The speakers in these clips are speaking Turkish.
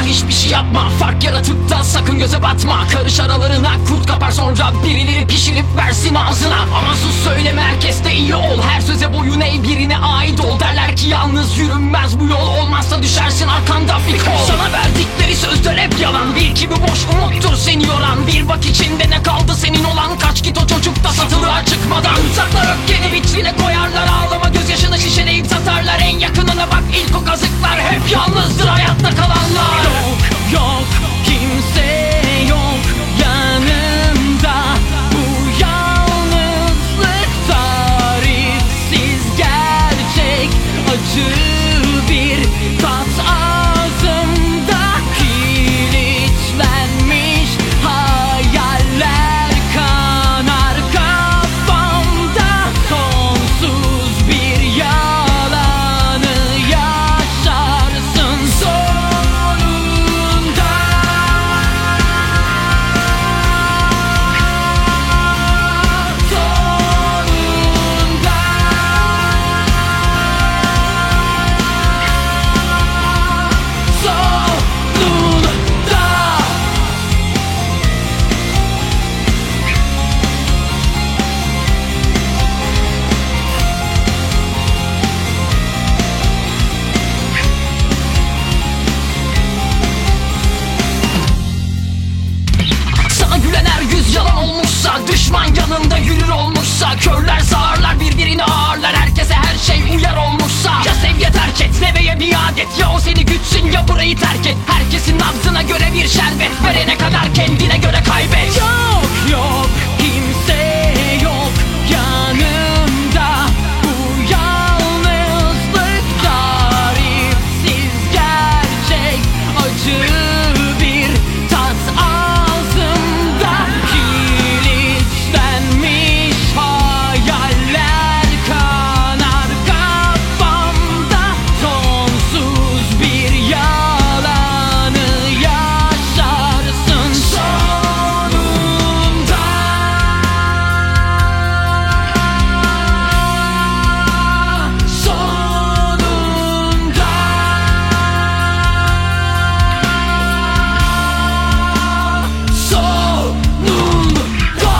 hiçbir şey yapma. Fark yaratıp da sakın göze batma. Karış aralarına, kurt kapar sonra birileri pişirip versin ağzına. Ama sus söyleme, herkeste iyi ol. Her söze boyun eğ, birine ait ol. Derler ki yalnız yürünmez bu yol, olmazsa düşersin arkanda bir kol. Sana verdikleri sözler hep yalan, bir gibi boş umuttur seni yoran. Bir bak içinde ne kaldı senin olan, kaç git o çocuk da satılığa çıkmadan. Saklar öfkeni vitrine koyarlar, ağlama gözyaşını şişeleyip satarlar. En yakınına bak, ilk o kazıklar hep yalnızdır hayatta kalanlar. Yok yok kimse yok yanımda, bu yalnızlık tarifsiz gerçek, acı bir tat ağzımda, kilitlenmiş hayaller kanar kafamda. Sonsuz bir yalanı yaşarsın sonunda. Sana gülen her yüz yalan olmuşsa, düşman yanında yürür olmuşsa, körler sağırlar birbirini ağırlar, herkese her şey uyar olmuşsa. Ya sev ya terk et, seveye biat et, ya o seni gütsün ya burayı terk et. Herkesin nabzına göre bir şerbet, verene kadar kendine göre kaybet. Yok yok kimse yok yanımda, bu yalnızlık tarifsiz gerçek, acı bir tat ağzımda, kilitlenmiş hayaller kanar kafamda. Sonsuz bir yalanı yaşarsın sonunda. Sonunda. Sonunda.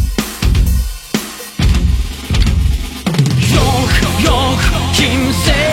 Yok yok kimse